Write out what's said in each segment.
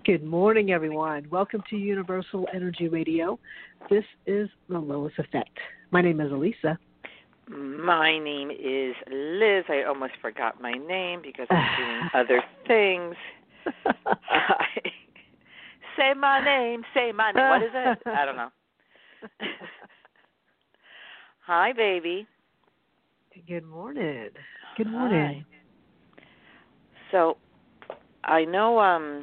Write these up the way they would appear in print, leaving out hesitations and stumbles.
Good morning, everyone. Welcome to Universal Energy Radio. This is the Lois Effect. My name is Elisa. My name is Liz. I almost forgot my name because I'm doing other things. Say my name. Say my name. What is it? I don't know. Hi, baby. Good morning. Good morning. Hi. So, I know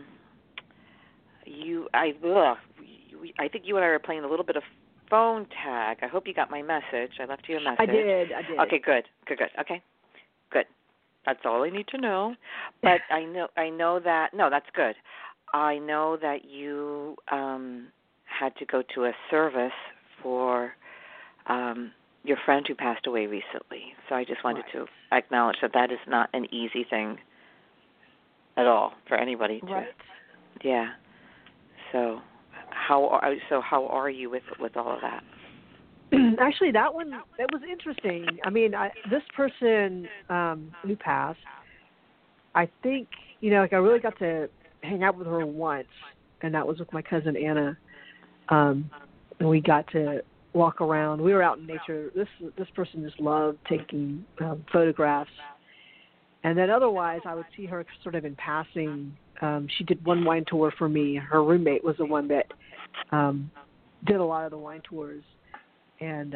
I think you and I were playing a little bit of phone tag. I hope you got my message. I left you a message. I did. Okay, good. Okay, good. That's all I need to know. But I know that. No, that's good. I know that you had to go to a service for your friend who passed away recently. So I just wanted to acknowledge that is not an easy thing at all for anybody to. Right. Yeah. So how are you with all of that? Actually, that was interesting. I mean, this person who passed, I think, I really got to hang out with her once, and that was with my cousin Anna. And we got to walk around. We were out in nature. This person just loved taking photographs. And then otherwise, I would see her sort of in passing. She did one wine tour for me. Her roommate was the one that did a lot of the wine tours, and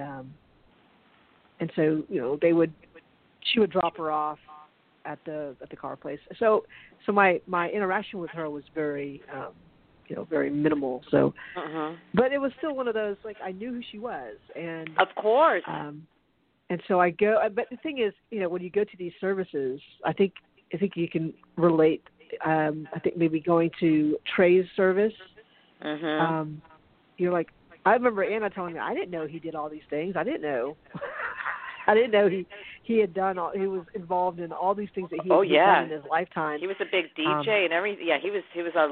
so she would drop her off at the car place. So my interaction with her was very very minimal. So, but it was still one of those, like, I knew who she was, and of course. And so I go. But the thing is, when you go to these services, I think you can relate. I think maybe going to Trey's service. You're like, I remember Anna telling me, I didn't know he did all these things. I didn't know. I didn't know he had done all. He was involved in all these things that he had done in his lifetime. He was a big DJ and everything. Yeah, he was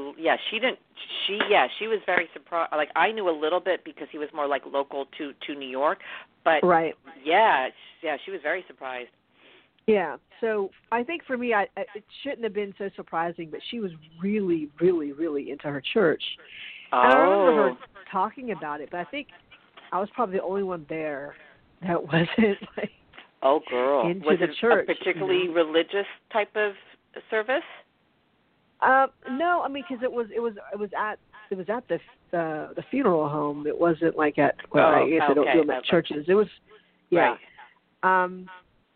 she was very surprised. Like, I knew a little bit because he was more like local to New York, but right. Yeah, she was very surprised. Yeah. So I think for me, it shouldn't have been so surprising, but she was really, really, really into her church. And I remember her talking about it, but I think I was probably the only one there that wasn't like. Oh, girl! Into was the it church, a particularly religious type of service? No, I mean, because it was at the funeral home. It wasn't like at I guess they don't do them at churches. It was, yeah. Right.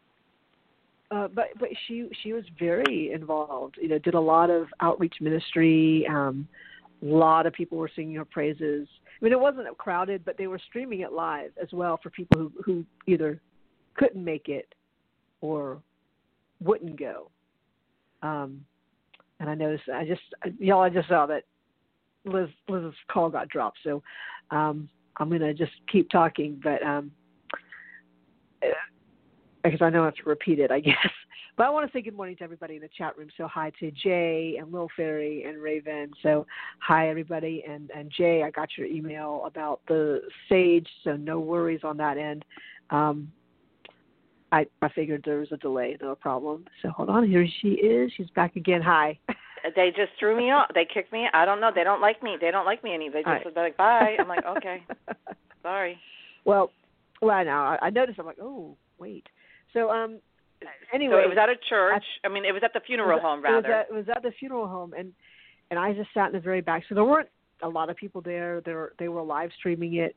But she was very involved. Did a lot of outreach ministry. A lot of people were singing her praises. I mean, it wasn't crowded, but they were streaming it live as well for people who either couldn't make it or wouldn't go. And I noticed, I just saw that Liz's call got dropped. So I'm going to just keep talking, but because I know I have to repeat it, I guess. But I want to say good morning to everybody in the chat room. So hi to Jay and Lil Fairy and Raven. So hi, everybody. And Jay, I got your email about the sage, so no worries on that end. I figured there was a delay, no problem. So hold on, here she is. She's back again. Hi. They just threw me off. They kicked me. I don't know. They don't like me. They don't like me any. They just said, like, bye. I'm like, okay, sorry. Well, now I noticed. I'm like, oh, wait. So anyway, so it was at a church. It was at the funeral home, rather. It was at the funeral home, and I just sat in the very back. So there weren't a lot of people there. They were live streaming it.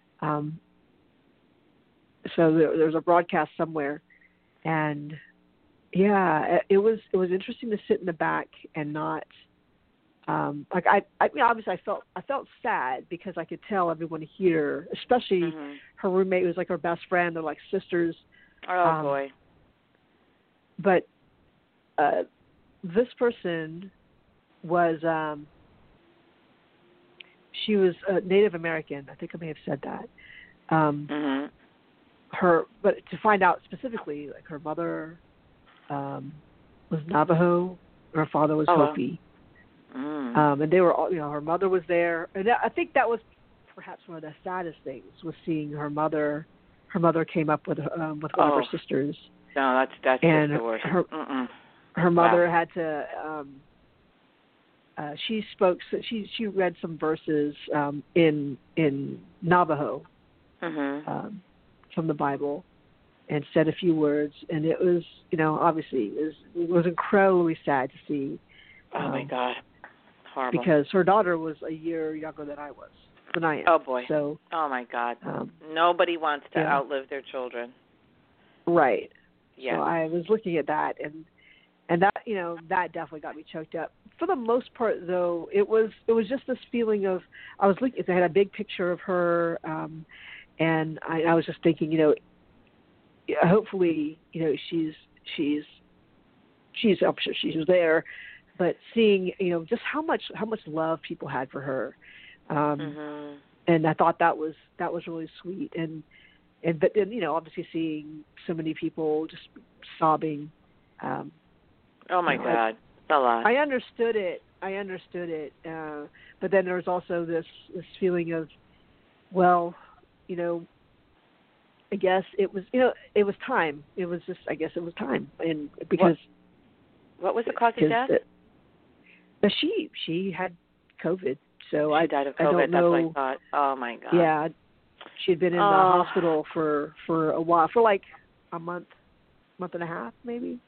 So there's a broadcast somewhere, and yeah, it was interesting to sit in the back and not like I mean, obviously I felt sad because I could tell everyone here, especially her roommate was like her best friend. They're like sisters. Oh boy. But this person was she was Native American. I think I may have said that. But to find out specifically, like, her mother was Navajo, her father was Hopi, and they were all, her mother was there, and I think that was perhaps one of the saddest things, was seeing her mother. Her mother came up with one of her sisters. No, that's and just the worst. Her mother had to she spoke. So she read some verses in Navajo from the Bible, and said a few words. And it was, obviously it was incredibly sad to see. Oh my God, horrible. Because her daughter was a year younger than I am. Oh boy. So. Oh my God. Nobody wants to yeah. outlive their children. Right. Yeah. So I was looking at that, and that that definitely got me choked up. For the most part, though, it was just this feeling of, I was looking. I had a big picture of her, and I was just thinking, hopefully, she's I'm sure she was there, but seeing just how much love people had for her, and I thought that was really sweet, but then obviously seeing so many people just sobbing. Oh my God, it's a lot. I understood it, but then there was also this feeling of, well, I guess it was time. It was just, I guess it was time, and because what was the cause of death? She had COVID, so she died of COVID. I don't know. That's what I thought. Oh my God. Yeah, she had been in the hospital for a while, for like a month and a half, maybe.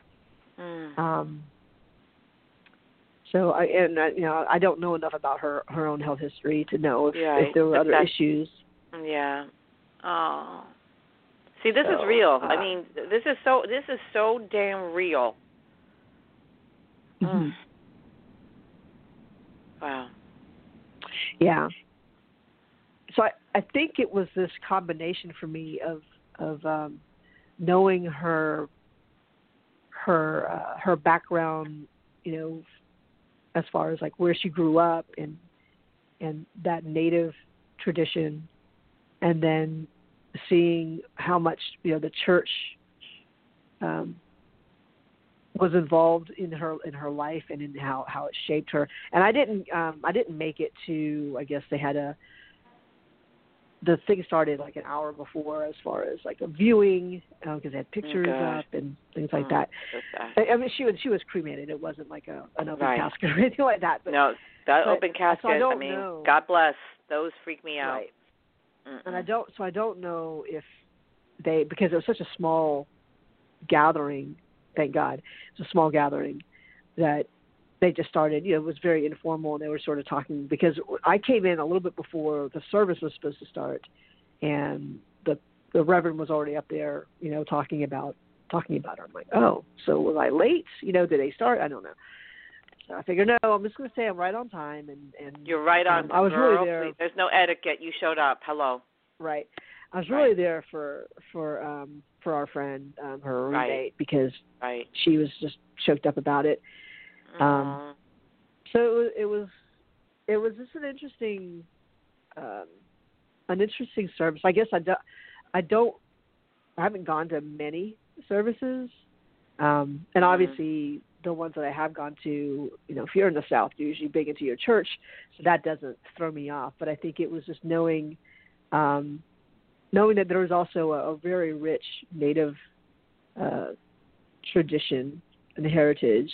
So I don't know enough about her own health history to know if there were other issues. Yeah. Oh. See, this is real. I mean, this is so damn real. Mm-hmm. Wow. Yeah. So I think it was this combination for me of knowing her background, as far as like where she grew up and that Native tradition, and then seeing how much the church was involved in her life and in how it shaped her. And I didn't make it to, I guess they had the thing started like an hour before, as far as like a viewing, because they had pictures up and things like that. I mean, she was cremated. It wasn't like an open casket or anything like that. But, no, that open casket. So I mean, God bless. Those freak me out. Right. And I don't know if they, because it was such a small gathering. Thank God, it's a small gathering that they just started. It was very informal, and they were sort of talking, because I came in a little bit before the service was supposed to start, and the Reverend was already up there, talking about her. I'm like, oh, so was I late? Did they start? I don't know. So I figured, no, I'm just going to say I'm right on time, and you're right on. I was girl, really there. Please. There's no etiquette. You showed up. Hello. Right. I was really there for our friend, her roommate, because she was just choked up about it. So it was just an interesting service. I guess I haven't gone to many services, and obviously the ones that I have gone to, if you're in the South, you're usually big into your church, so that doesn't throw me off. But I think it was just knowing that there was also a very rich Native tradition and heritage.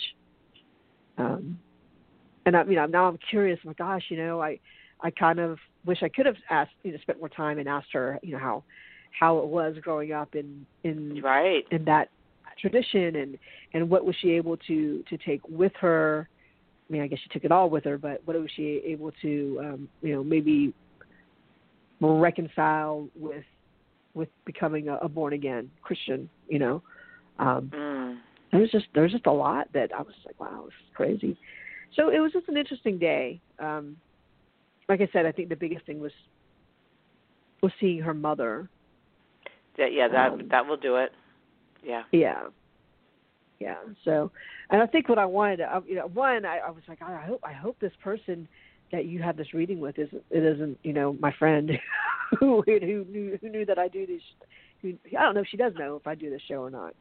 And now I'm curious. My gosh, I kind of wish I could have asked, spent more time and asked her, how it was growing up in that tradition, and what was she able to take with her. I mean, I guess she took it all with her, but what was she able to, maybe reconcile with becoming a born again Christian? There was just a lot that I was like, wow, this is crazy. So it was just an interesting day. Like I said, I think the biggest thing was seeing her mother. That will do it. Yeah. Yeah. So, and I think what I wanted, I was like, I hope this person that you had this reading with isn't my friend who knew that I do this. I don't know if she does know if I do this show or not.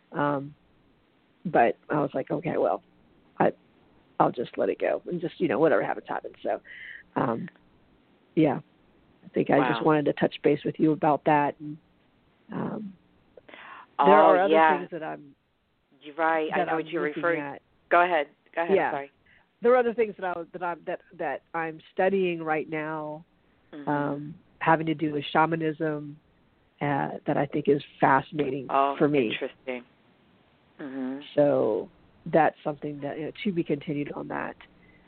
But I was like, okay, well, I'll just let it go and just whatever happens. So, I think I just wanted to touch base with you about that. And there are other things that I'm. You're right. I know what you're referring. Go ahead. Yeah. Sorry. there are other things that I'm studying right now, having to do with shamanism, that I think is fascinating for me. Interesting. Mm-hmm. So that's something that to be continued on that.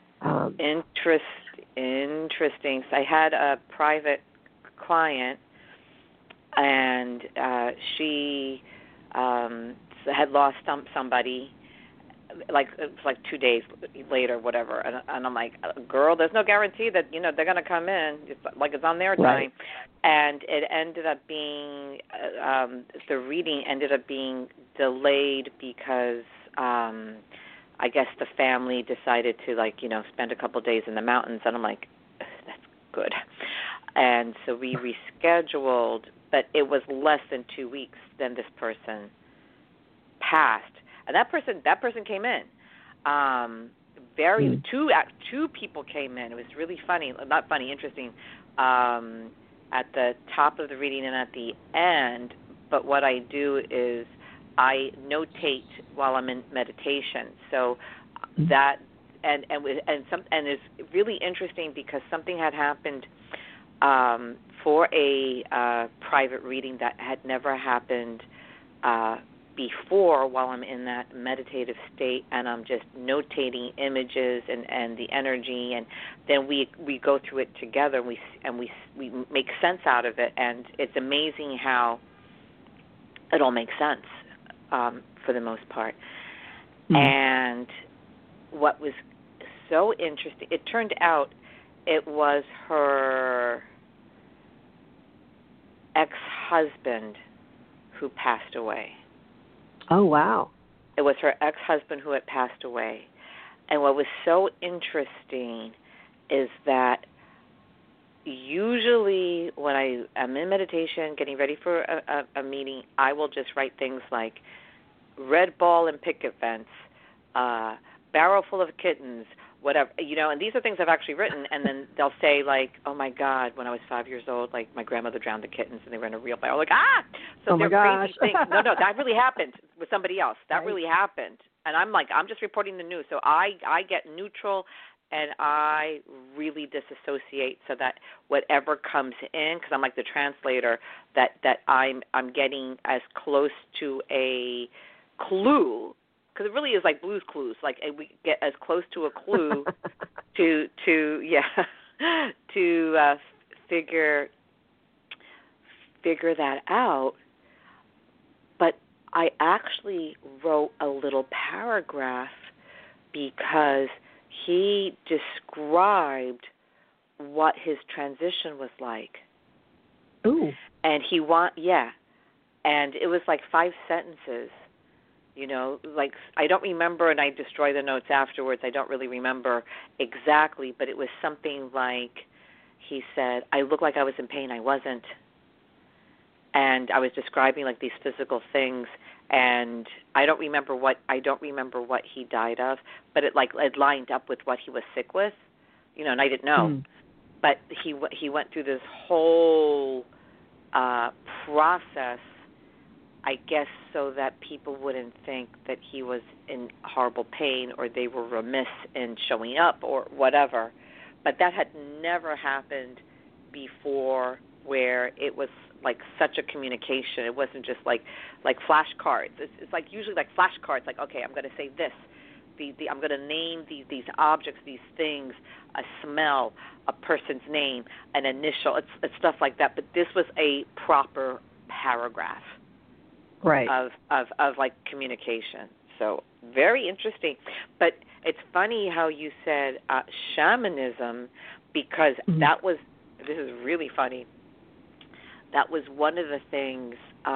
Interesting. So I had a private client, and she had lost somebody. Like it was like 2 days later, whatever, and I'm like, girl, there's no guarantee that they're gonna come in. It's like it's on their time, and it ended up being the reading ended up being delayed because I guess the family decided to spend a couple of days in the mountains, and I'm like, that's good, and so we rescheduled, but it was less than 2 weeks. Then this person passed. And that person came in. Two people came in. It was really funny, not funny, interesting. At the top of the reading and at the end. But what I do is I notate while I'm in meditation. So that and it's really interesting because something had happened for a private reading that had never happened before while I'm in that meditative state, and I'm just notating images and the energy, and then we go through it together, and we make sense out of it, and it's amazing how it all makes sense for the most part. And what was so interesting, it turned out it was her ex-husband who passed away. Oh, wow. It was her ex-husband who had passed away. And what was so interesting is that usually when I am in meditation, getting ready for a meeting, I will just write things like red ball and picket fence, barrel full of kittens, whatever, and these are things I've actually written, and then they'll say, like, oh, my God, when I was 5 years old, like, my grandmother drowned the kittens, and they were in a real barrel. Like, So oh, they're crazy things. No, that really happened with somebody else. That really happened. And I'm like, I'm just reporting the news. So I get neutral, and I really disassociate so that whatever comes in, because I'm like the translator, that I'm getting as close to a clue, because it really is like Blue's Clues. Like we get as close to a clue to figure that out. But I actually wrote a little paragraph because he described what his transition was like. Ooh. And and it was like 5 sentences. Like I don't remember, and I destroy the notes afterwards. I don't really remember exactly, but it was something like he said, I looked like I was in pain. I wasn't. And I was describing like these physical things, and I don't remember what he died of, but it lined up with what he was sick with, and I didn't know. But he went through this whole process, I guess, so that people wouldn't think that he was in horrible pain or they were remiss in showing up or whatever. But that had never happened before, where it was like such a communication. It wasn't just like flashcards. It's like usually like flashcards. Like, okay, I'm going to say this. I'm going to name these objects, these things, a smell, a person's name, an initial. It's stuff like that. But this was a proper paragraph. Right. Of like communication. So very interesting. But it's funny how you said shamanism, because this is really funny. That was one of the things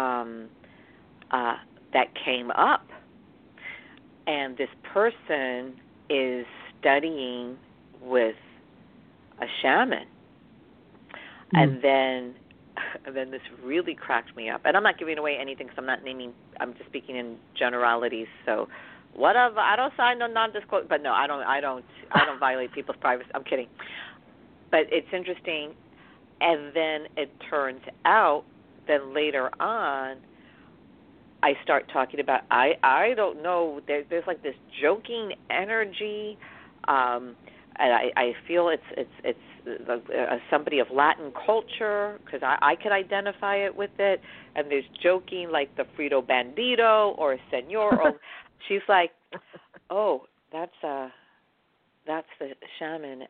that came up. And this person is studying with a shaman. And then this really cracked me up. And I'm not giving away anything because I'm not naming. I'm just speaking in generalities. So, whatever. I don't sign no non-disclosure. But no, I don't violate people's privacy. I'm kidding. But it's interesting. And then it turns out that later on, I start talking about. I don't know. There's like this joking energy. And I feel it's somebody of Latin culture because I could identify it with it. And there's joking like the Frito Bandito or Senor. Or she's like, oh, that's the shaman.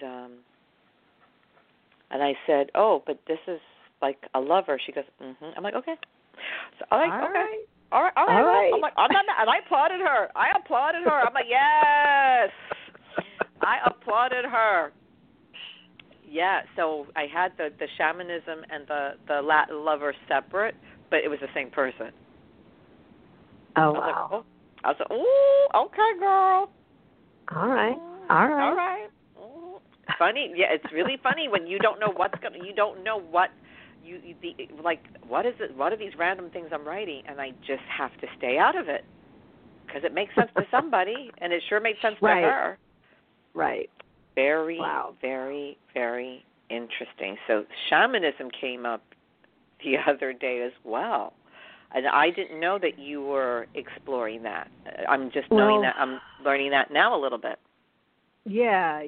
And I said, oh, but this is like a lover. She goes, mm-hmm. I'm like, okay. So I'm like, all okay. right. All right. I'm like, I'm not mad. And I applauded her. I'm like, yes. I applauded her. Yeah, so I had the shamanism and the Latin lover separate, but it was the same person. Oh, wow. I was like, ooh, okay, girl. All right. Funny. Yeah, it's really funny when you don't know you don't know what what is it? What are these random things I'm writing? And I just have to stay out of it because it makes sense to somebody, and it sure made sense to her. Right. Very, wow. very, very interesting. So shamanism came up the other day as well. And I didn't know that you were exploring that. I'm just knowing that. I'm learning that now a little bit. Yeah.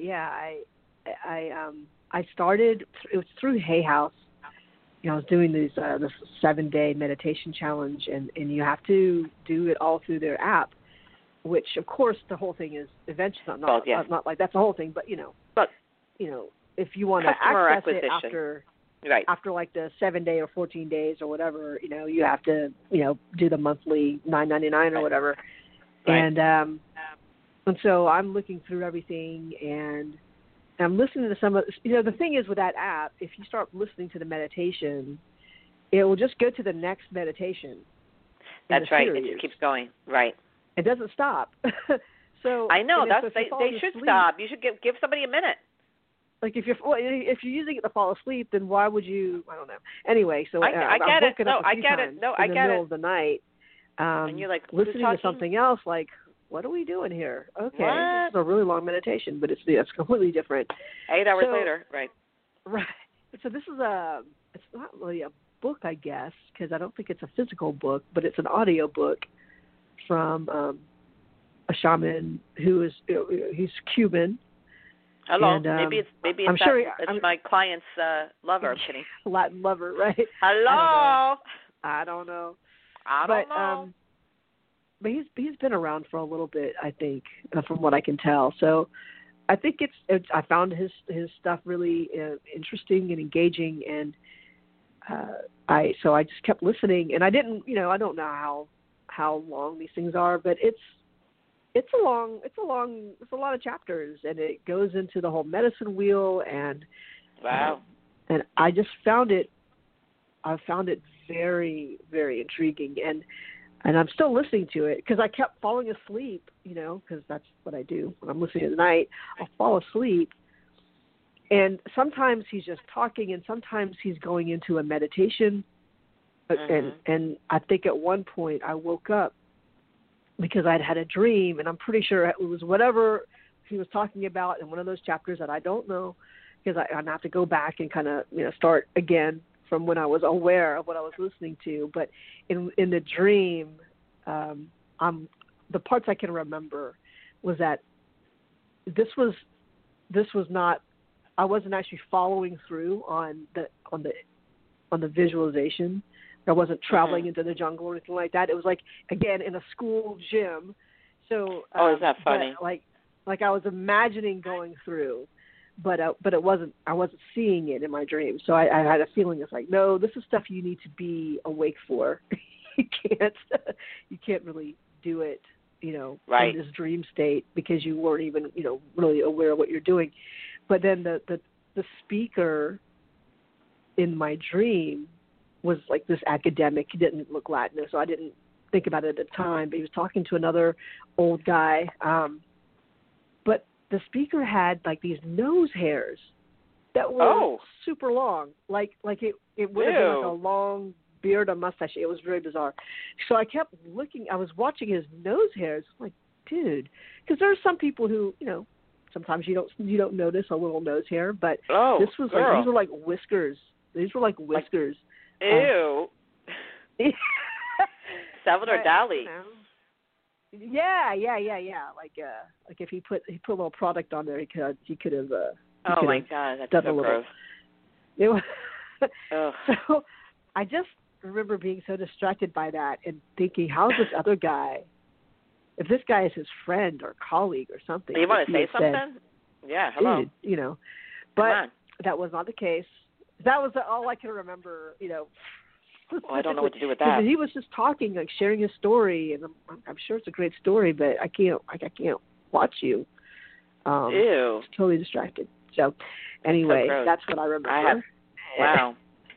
I started. It was through Hay House. I was doing this 7-day meditation challenge, and you have to do it all through their app. Which, of course, the whole thing is eventually not like that's the whole thing, but if you want to access it after like the 7-day or 14 days or whatever, you have to do the monthly $9.99 or whatever, and so I'm looking through everything and I'm listening to some of the thing is with that app, if you start listening to the meditation, it will just go to the next meditation. That's right. It just keeps going. Right. It doesn't stop. So I know they should stop. You should give somebody a minute. Like if you're using it to fall asleep, then why would you? I don't know. Anyway, so I get it. No, I get it. No, I get it. In the middle of the night, and you're like listening to something else. Like, what are we doing here? Okay, this is a really long meditation, but it's completely different. 8 hours later, right? Right. So this is it's not really a book, I guess, because I don't think it's a physical book, but it's an audio book from a shaman he's Cuban. Hello. And, maybe I'm sure it's my client's lover. I'm kidding. Latin lover, right? Hello. I don't know. But he's been around for a little bit, I think, from what I can tell. So I think I found his stuff really interesting and engaging, and I just kept listening, and I didn't, I don't know how long these things are, but it's a lot of chapters, and it goes into the whole medicine wheel, and wow. And I found it very, very intriguing, and I'm still listening to it because I kept falling asleep, because that's what I do when I'm listening at night. I'll fall asleep, and sometimes he's just talking, and sometimes he's going into a meditation. And I think at one point I woke up because I'd had a dream, and I'm pretty sure it was whatever he was talking about in one of those chapters that I don't know, because I have to go back and kind of start again from when I was aware of what I was listening to. But in the dream, the parts I can remember was that this was not, I wasn't actually following through on the visualization. I wasn't traveling into the jungle or anything like that. It was like, again, in a school gym. So is that funny? Like I was imagining going through, but it wasn't. I wasn't seeing it in my dreams. So I had a feeling. It's like, no, this is stuff you need to be awake for. You can't really do it, right. in this dream state because you weren't even, really aware of what you're doing. But then the speaker in my dream was like this academic. He didn't look Latin, so I didn't think about it at the time, but he was talking to another old guy. But the speaker had like these nose hairs that were super long, like it would have been like a long beard or mustache. It was very bizarre. So I kept looking. I was watching his nose hairs. I'm like, dude, because there are some people who, sometimes you don't notice a little nose hair, but this was girl. like, these were like whiskers. These were like whiskers. Ew. Salvador Dali. Yeah. Like if he put a little product on there, he could have. Oh my God, that's done so a little. gross. It was, Ugh. so I just remember being so distracted by that and thinking, how's this other guy? If this guy is his friend or colleague or something, You want to say something? Yeah, hello. Dude, you know, but that was not the case. That was all I can remember. You know. Well, I don't know what to do with that. He was just talking, like sharing his story, and I'm sure it's a great story, but I can't watch you. Ew. Just totally distracted. So, anyway, so that's what I remember. Wow.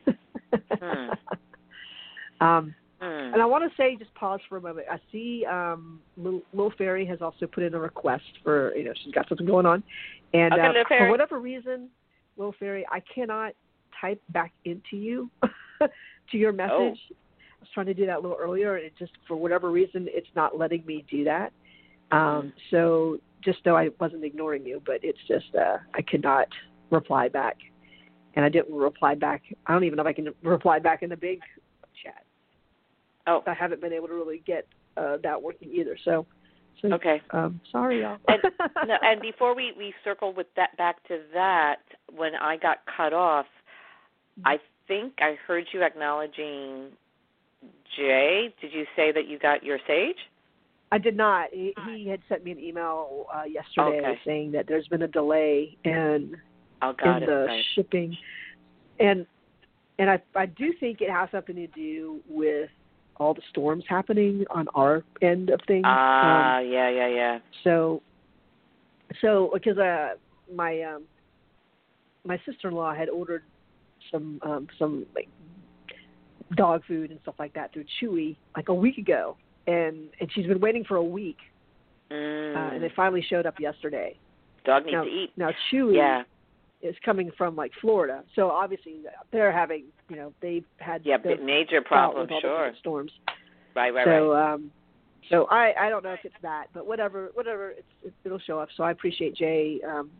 And I want to say, just pause for a moment. I see Lil Fairy has also put in a request for, she's got something going on, and for whatever reason, Lil Fairy, I cannot type back into you. To your message. Oh. I was trying to do that a little earlier, and it just, for whatever reason, it's not letting me do that. So just though I wasn't ignoring you, but it's just I could not reply back. And I didn't reply back. I don't even know if I can reply back in the big chat. Oh. I haven't been able to really get that working either. So okay. Sorry, y'all. and before we circle with that back to that, when I got cut off, I think I heard you acknowledging Jay. Did you say that you got your sage? I did not. He had sent me an email yesterday saying that there's been a delay in the shipping, and I do think it has something to do with all the storms happening on our end of things. Yeah. So because my sister-in-law had ordered some like dog food and stuff like that through Chewy like a week ago, and she's been waiting for a week, and it finally showed up yesterday. Dog needs to eat. Now Chewy is coming from like Florida, so obviously they're having they've had major problems, with all the storms. Right. So I don't know if it's that, but whatever it'll show up. So I appreciate Jay.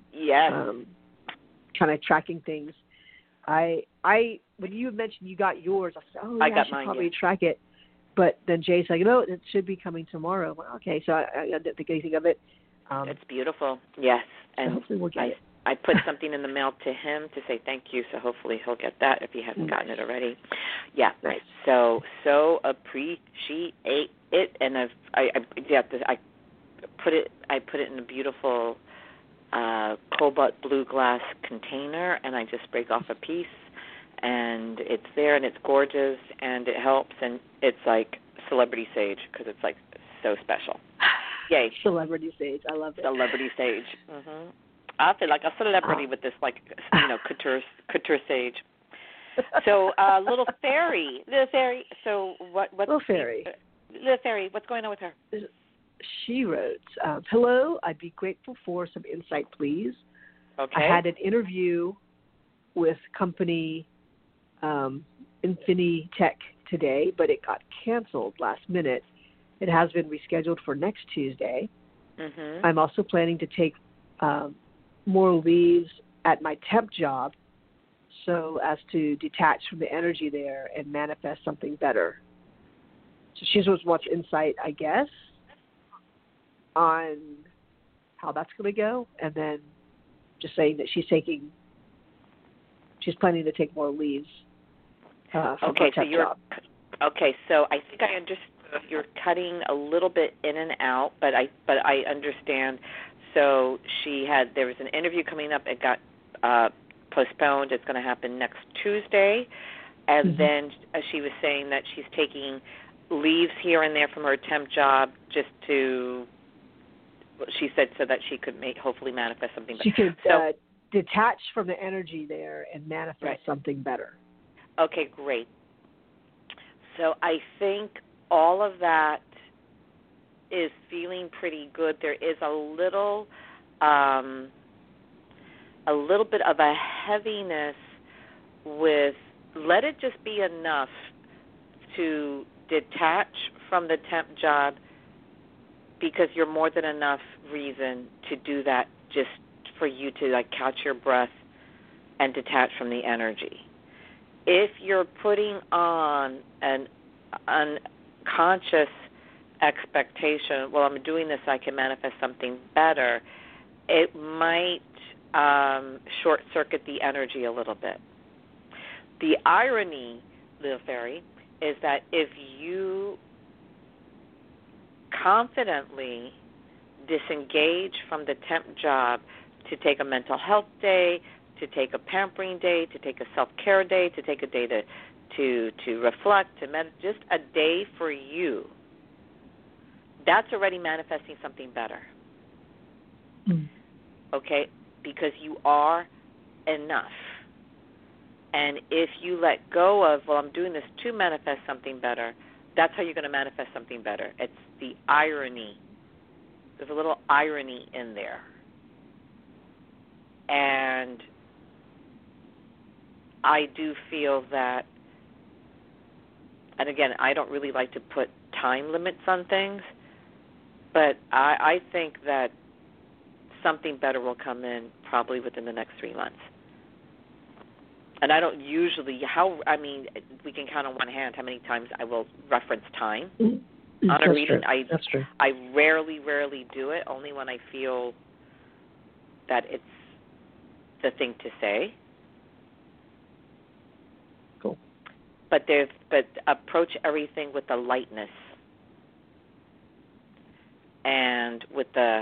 Kind of tracking things. When you mentioned you got yours, I said, I should mine, probably track it. But then Jay's like, no, it should be coming tomorrow. I'm like, okay, so I didn't think anything of it. It's beautiful. Yes. So and hopefully we'll get it. I put something in the mail to him to say thank you, so hopefully he'll get that if he hasn't gotten it already. Yeah. Nice. So appreciate it, and I put it in a beautiful cobalt blue glass container, and I just break off a piece, and it's there, and it's gorgeous, and it helps, and it's like celebrity sage because it's like so special. Yay. Celebrity sage. I love it. Celebrity sage. Mm-hmm. I feel like a celebrity with this, like, couture sage. So, little fairy. So, what? Little fairy. Little fairy. What's going on with her? She wrote, "Hello. I'd be grateful for some insight, please. Okay. I had an interview with company Infinitech today, but it got canceled last minute. It has been rescheduled for next Tuesday. Mm-hmm. I'm also planning to take more leaves at my temp job so as to detach from the energy there and manifest something better." So she just wants insight, I guess, on how that's going to go, and then just saying that she's planning to take more leaves from her temp job. Okay, so I think I understand. You're cutting a little bit in and out, but I understand. So there was an interview coming up. It got postponed. It's going to happen next Tuesday. And then she was saying that she's taking leaves here and there from her temp job just to, she said, so that she could hopefully manifest something better. She could detach from the energy there and manifest something better. Okay, great. So I think all of that is feeling pretty good. There is a little bit of a heaviness with, let it just be enough to detach from the temp job, because you're more than enough reason to do that, just for you to like catch your breath and detach from the energy. If you're putting on an unconscious expectation, well, I'm doing this so I can manifest something better, it might short-circuit the energy a little bit. The irony, Little Fairy, is that if you confidently disengage from the temp job to take a mental health day, to take a pampering day, to take a self-care day, to take a day to reflect, to meditate, just a day for you, that's already manifesting something better. Okay? Because you are enough. And if you let go of, well, I'm doing this to manifest something better, that's how you're going to manifest something better. It's the irony. There's a little irony in there. And I do feel that, and again, I don't really like to put time limits on things, but I think that something better will come in probably within the next 3 months. And I don't usually, we can count on one hand how many times I will reference time on a reading. That's true. I rarely do it, only when I feel that it's the thing to say. Cool. But approach everything with the lightness and with the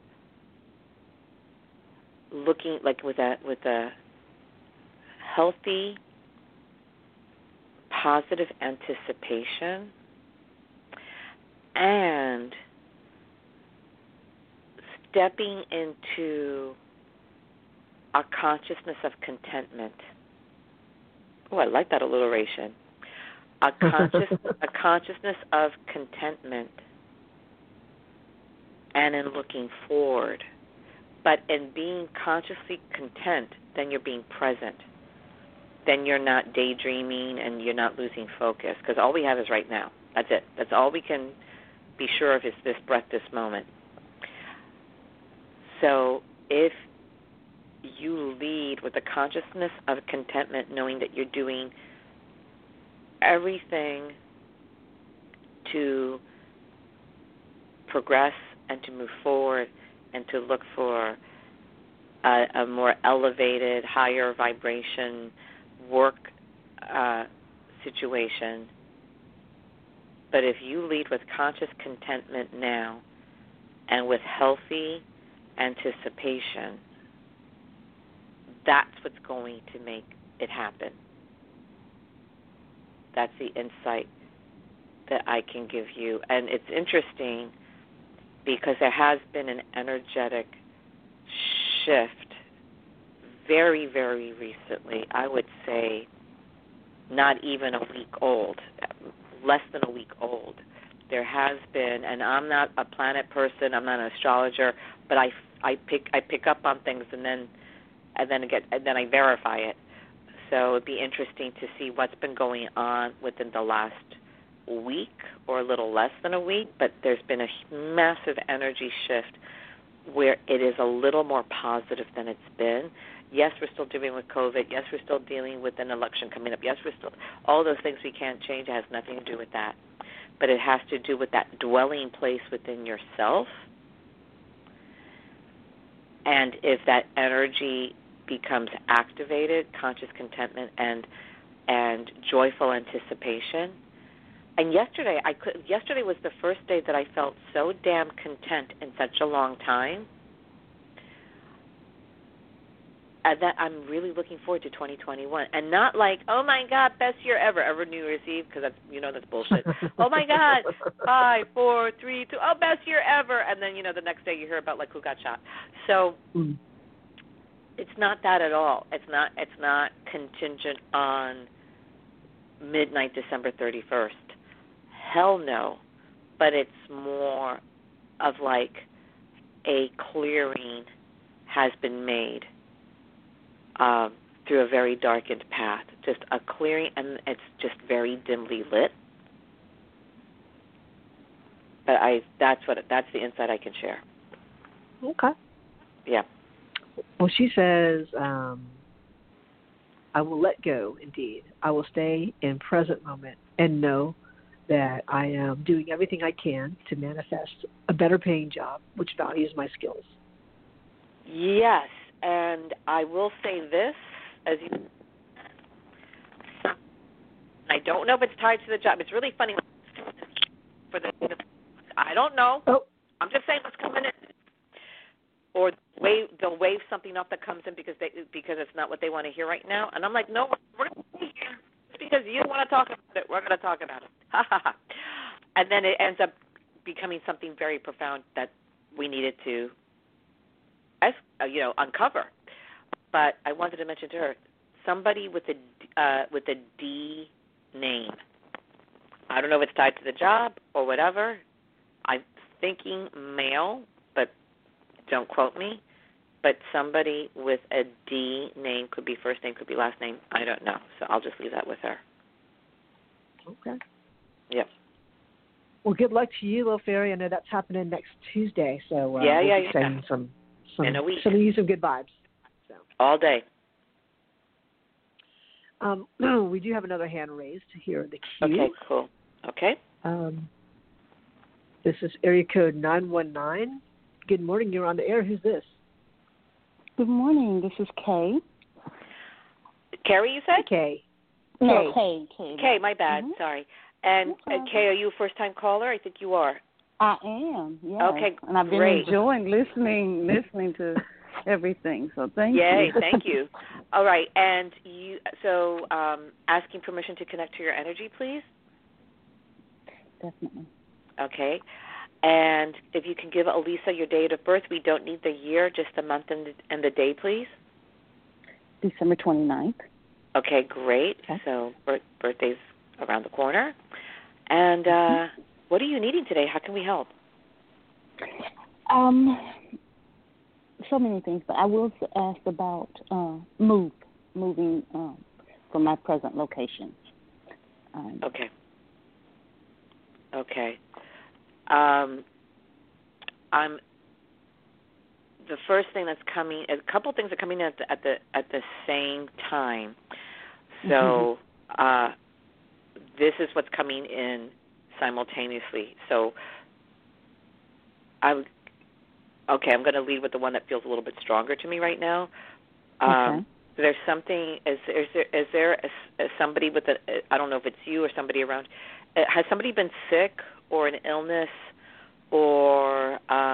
looking, like with a healthy, positive anticipation, and stepping into a consciousness of contentment. Oh, I like that alliteration. A consciousness of contentment, and in looking forward. But in being consciously content, then you're being present. Then you're not daydreaming and you're not losing focus, because all we have is right now. That's it. That's all we can be sure of, is this breath, this moment. So if you lead with a consciousness of contentment, knowing that you're doing everything to progress and to move forward and to look for a more elevated, higher vibration work situation. But if you lead with conscious contentment now and with healthy anticipation, that's what's going to make it happen. That's the insight that I can give you. And it's interesting because there has been an energetic shift very, very recently. I would say not even a week old, less than a week old. There has been, and I'm not a planet person, I'm not an astrologer, but I pick up on things and then I verify it. So it'd be interesting to see what's been going on within the last week or a little less than a week, but there's been a massive energy shift where it is a little more positive than it's been. Yes, we're still dealing with COVID. Yes, we're still dealing with an election coming up. Yes, we're still, all those things we can't change. It has nothing to do with that. But it has to do with that dwelling place within yourself. And if that energy becomes activated, conscious contentment and joyful anticipation. And yesterday was the first day that I felt so damn content in such a long time. And that I'm really looking forward to 2021, and not like, oh my God, best year ever New Year's Eve, because that's bullshit. Oh my God, 5, 4, 3, 2, oh, best year ever, and then the next day you hear about like who got shot. So it's not that at all. It's not contingent on midnight December 31st. Hell no, but it's more of like a clearing has been made. Through a very darkened path, just a clearing, and it's just very dimly lit. But that's the insight I can share. Okay. Yeah. Well, she says, I will let go, indeed. I will stay in present moment and know that I am doing everything I can to manifest a better paying job, which values my skills. Yes, and I will say this, as you, I don't know if it's tied to the job. It's really funny for the, I don't know. Oh. I'm just saying what's coming in. Or they'll wave something up that comes in because it's not what they want to hear right now. And I'm like, no, we're going to be here. It's because you want to talk about it. We're going to talk about it. And then it ends up becoming something very profound that we needed to, uncover. But I wanted to mention to her, somebody with a D name. I don't know if it's tied to the job or whatever. I'm thinking male, but don't quote me. But somebody with a D name, could be first name, could be last name. I don't know. So I'll just leave that with her. Okay. Yep. Well, good luck to you, Little Fairy. I know that's happening next Tuesday. So we'll be sending sending you some good vibes. So. All day. We do have another hand raised here in the queue. Okay, cool. Okay. This is area code 919. Good morning. You're on the air. Who's this? Good morning. This is Kay. Carrie, you said? Kay. No, Kay. Kay, my bad. Mm-hmm. Sorry. And Kay, are you a first-time caller? I think you are. I am, yes. Okay, and I've been enjoying listening to everything. So thank you. Yay, thank you. All right, and asking permission to connect to your energy, please. Definitely. Okay. And if you can give Elisa your date of birth, we don't need the year, just the month and the day, please. December 29th. Okay, great. Okay. So birthday's around the corner. And what are you needing today? How can we help? So many things, but I will ask about moving from my present location. Okay. The first thing that's coming, a couple things are coming in at the same time. So this is what's coming in simultaneously. So I'm going to lead with the one that feels a little bit stronger to me right now. There's something. Is there somebody with I don't know if it's you or somebody around. Has somebody been sick or an illness, or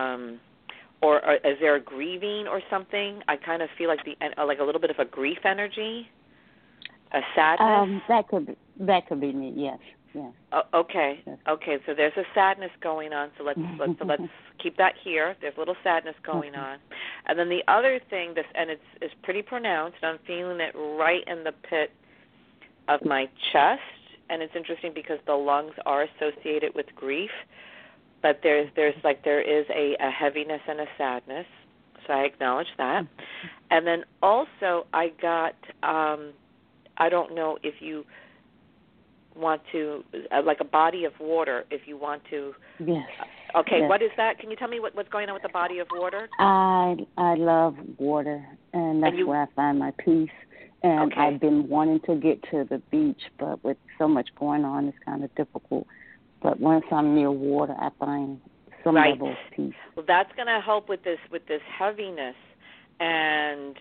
is there a grieving or something? I kind of feel like like a little bit of a grief energy, a sadness. That could be me. Yes. Okay. Yes. Okay. So there's a sadness going on. So let's keep that here. There's a little sadness going on, and then the other thing, it's pretty pronounced. And I'm feeling it right in the pit of my chest. And it's interesting because the lungs are associated with grief, but there is a heaviness and a sadness. So I acknowledge that. And then also I got I don't know if you want to like a body of water. If you want to. Yes. Okay. Yes. What is that? Can you tell me what's going on with the body of water? I love water, and that's where I find my peace. And I've been wanting to get to the beach, but with so much going on, it's kind of difficult. But once I'm near water, I find some level of peace. Well, that's going to help with this heaviness. And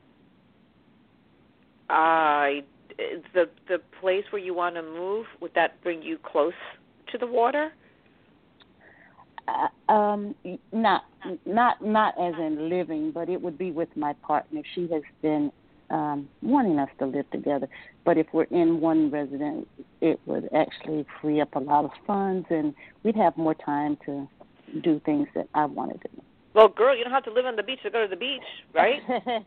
the place where you want to move, would that bring you close to the water? Not as in living, but it would be with my partner. She has been wanting us to live together. But if we're in one residence, it would actually free up a lot of funds, and we'd have more time to do things that I wanted to do. Well, girl, you don't have to live on the beach to go to the beach, right?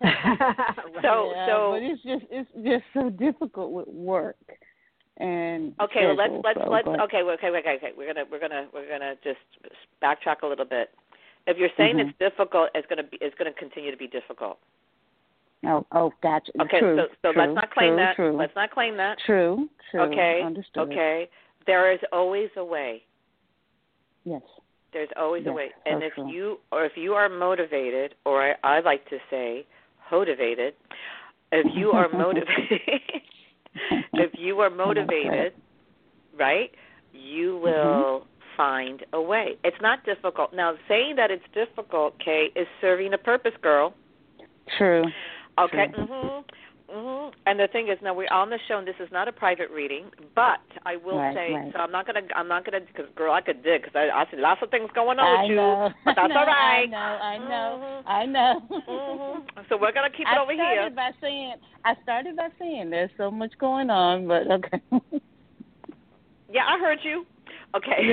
But it's just so difficult with work. And okay, well, let's okay. We're gonna just backtrack a little bit. If you're saying it's difficult, it's gonna continue to be difficult. Oh, gotcha. Okay, true, so true, let's not claim that. True. Let's not claim that. True. Okay. Understood. Okay. There is always a way. Yes. There's always a way. And if true. you are motivated, or I like to say, motivated, if you are motivated, right, you will find a way. It's not difficult. Now, saying that it's difficult, Kay, is serving a purpose, girl. True. Okay. True. And the thing is, now we're on the show, and this is not a private reading, but I will say, so I'm not gonna, because girl, I could dig, because I see lots of things going on with you, but that's all right. I know. So we're gonna keep it over here. I started by saying there's so much going on, but okay. Yeah, I heard you. Okay.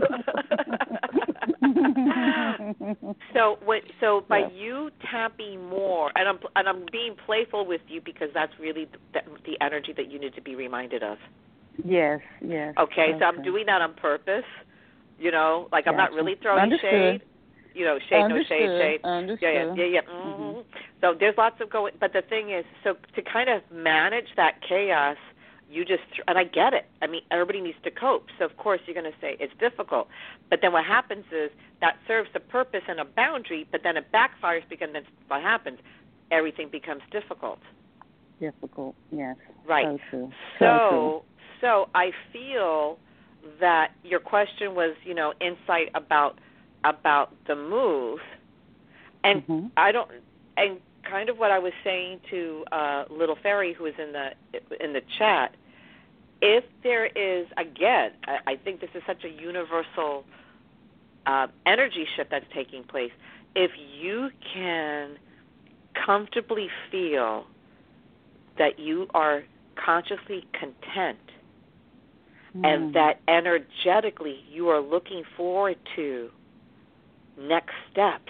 So by you tapping more, and I'm being playful with you because that's really the energy that you need to be reminded of. Yes. Okay, so I'm doing that on purpose. You know, like I'm not really throwing shade. You know, shade, no shade. Understood. Yeah. So there's lots of going, but the thing is, so to kind of manage that chaos, you just, and I get it. I mean, everybody needs to cope. So, of course, you're going to say it's difficult. But then what happens is that serves a purpose and a boundary, but then it backfires because then what happens? Everything becomes difficult. Difficult, yes. Right. So true. So I feel that your question was, you know, insight about the move. And and kind of what I was saying to Little Fairy, who is in the chat, if there is, again, I think this is such a universal energy shift that's taking place. If you can comfortably feel that you are consciously content and that energetically you are looking forward to next steps,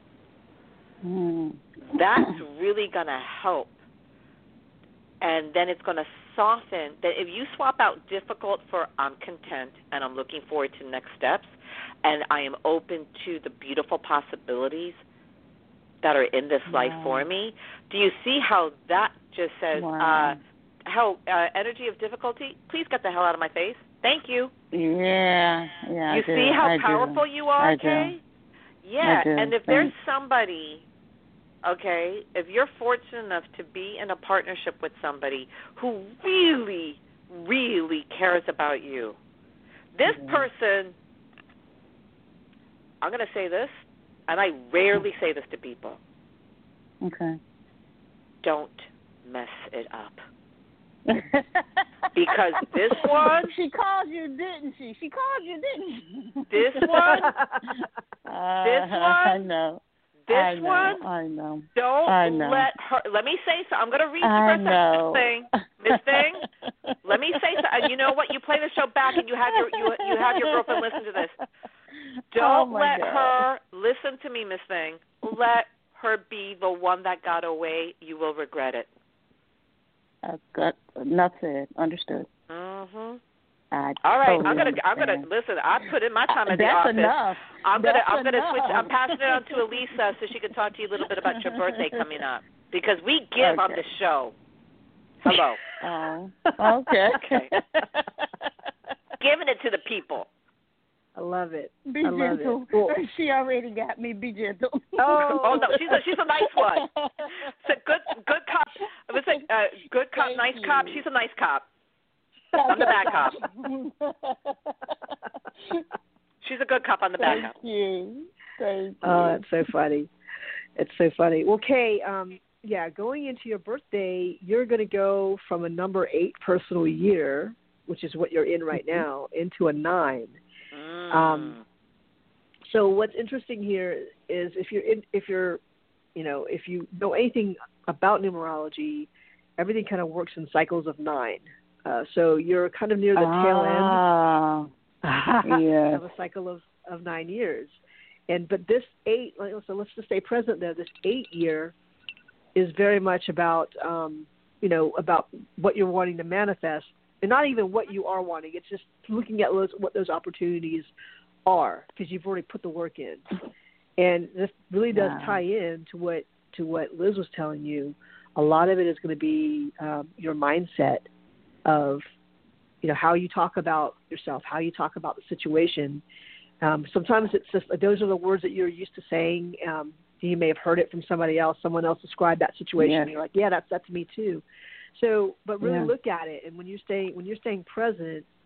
that's really going to help. And then it's going to soften. That if you swap out difficult for I'm content and I'm looking forward to next steps and I am open to the beautiful possibilities that are in this life for me, do you see how that just says, energy of difficulty, please get the hell out of my face. Thank you. Yeah. You see how powerful you are, Kay? Yeah, and if there's somebody, okay, if you're fortunate enough to be in a partnership with somebody who really, really cares about you, this person, I'm going to say this, and I rarely say this to people. Okay. Don't mess it up. Because this one... She called you, didn't she? This one... I know. I know. Don't let her... Let me say so. I'm going to read you for a second, Miss Thing. Let me say so. And you know what? You play the show back and you have your girlfriend listen to this. Don't let her... Listen to me, Miss Thing. Let her be the one that got away. You will regret it. Enough said. Understood. All right, I'm gonna listen. I put in my time at the office. Enough. I'm gonna switch. I'm passing it on to Elisa so she can talk to you a little bit about your birthday coming up because we give on the show. Hello. Okay. Giving it to the people. I love it. Be gentle. Cool. She already got me. Be gentle. Oh no, she's a nice one. It's a good cop. It's a good cop, nice cop. She's a nice cop. I'm the bad cop. She's a good cop. I'm the bad cop. Thank you. Oh, that's so funny. It's so funny. Well, Kay, going into your birthday, you're going to go from a number 8 personal year, which is what you're in right now, into a 9. So what's interesting here is if you know anything about numerology, everything kind of works in cycles of 9. So you're kind of near the tail end of a cycle of 9 years. But this 8, so let's just stay present there. This 8 year is very much about about what you're wanting to manifest, and not even what you are wanting. It's just looking at what those opportunities are, because you've already put the work in. And this really does tie in to what Liz was telling you. A lot of it is going to be your mindset of, how you talk about yourself, how you talk about the situation. Sometimes it's just those are the words that you're used to saying. You may have heard it from somebody else. Someone else described that situation. And you're like, yeah, that's me too. So, but really look at it. And when you're staying present,